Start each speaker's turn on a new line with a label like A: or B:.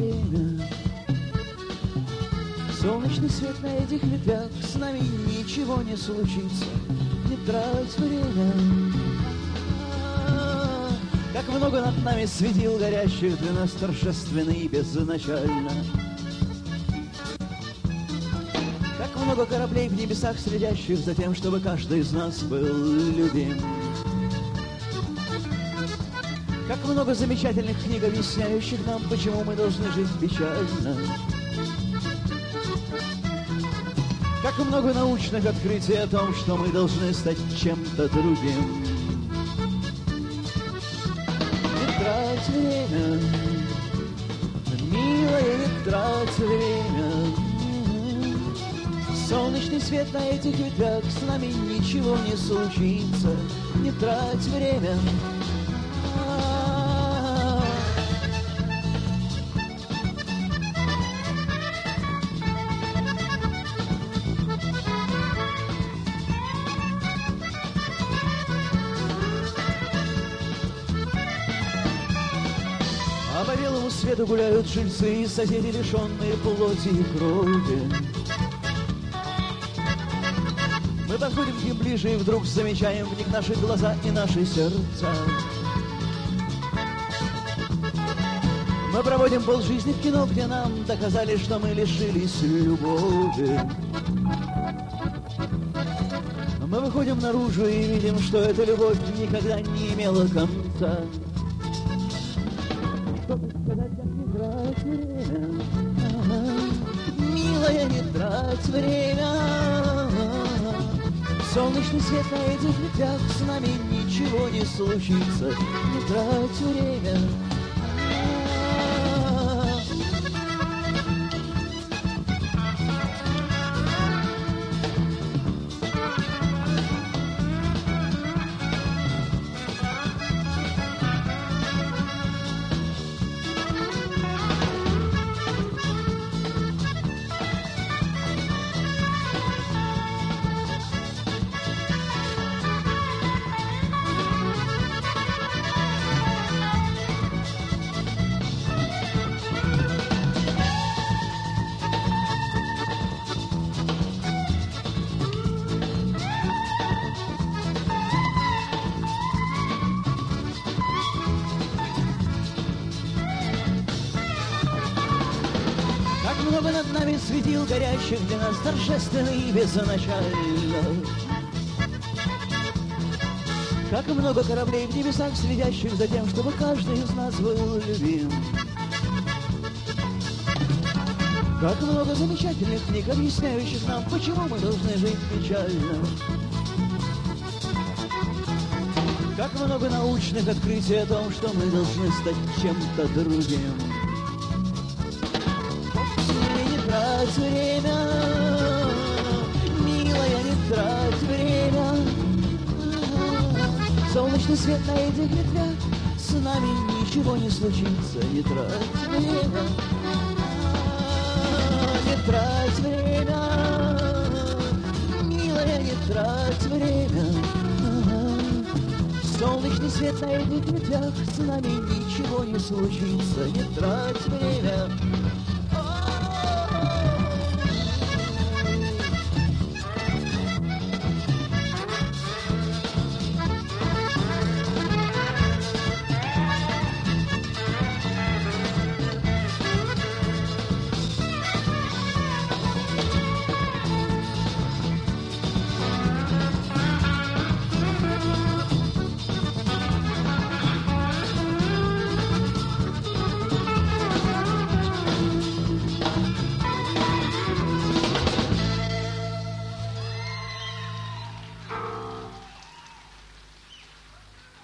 A: время. Солнечный свет на этих ветвях, с нами ничего не случится, не трать время. Как много над нами светил горящих для нас торжественно и безначально. Как много кораблей в небесах следящих за тем, чтобы каждый из нас был любим. Как много замечательных книг, объясняющих нам, почему мы должны жить печально. Как много научных открытий о том, что мы должны стать чем-то другим. Не трать время, милая, не трать время. Солнечный свет на этих ветвях, с нами ничего не случится, не трать время. А по белому свету гуляют жильцы и соседи, лишенные плоти и крови. Мы подходим к ним ближе и вдруг замечаем в них наши глаза и наши сердца. Мы проводим полжизни в кино, где нам доказали, что мы лишились любови. Мы выходим наружу и видим, что эта любовь никогда не имела конца. Чтобы сказать, как не трать время, милая, не трать время. Солнечный свет на этих ветвях, с нами ничего не случится, не трать время. Много над нами светил горящих для нас торжественно и безначально. Как много кораблей в небесах, следящих за тем, чтобы каждый из нас был любим. Как много замечательных книг, объясняющих нам, почему мы должны жить печально. Как много научных открытий о том, что мы должны стать чем-то другим. Не трать время, милая, не трать время. Солнечный свет на этих ветвях, с нами ничего не случится, не трать время. Не трать время, милая, не трать время. Солнечный свет на этих ветвях, с нами ничего не случится, не трать время.